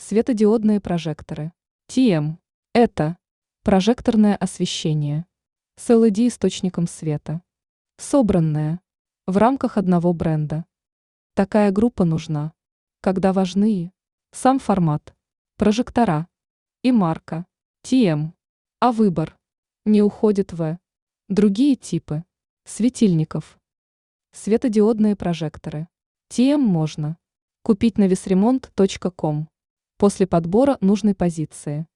Светодиодные прожекторы. TM. Это прожекторное освещение с LED-источником света, собранное в рамках одного бренда. Такая группа нужна, когда важны и сам формат, прожектора и марка TM, а выбор не уходит в другие типы светильников. Светодиодные прожекторы. TM можно купить на visremont.com после подбора нужной позиции.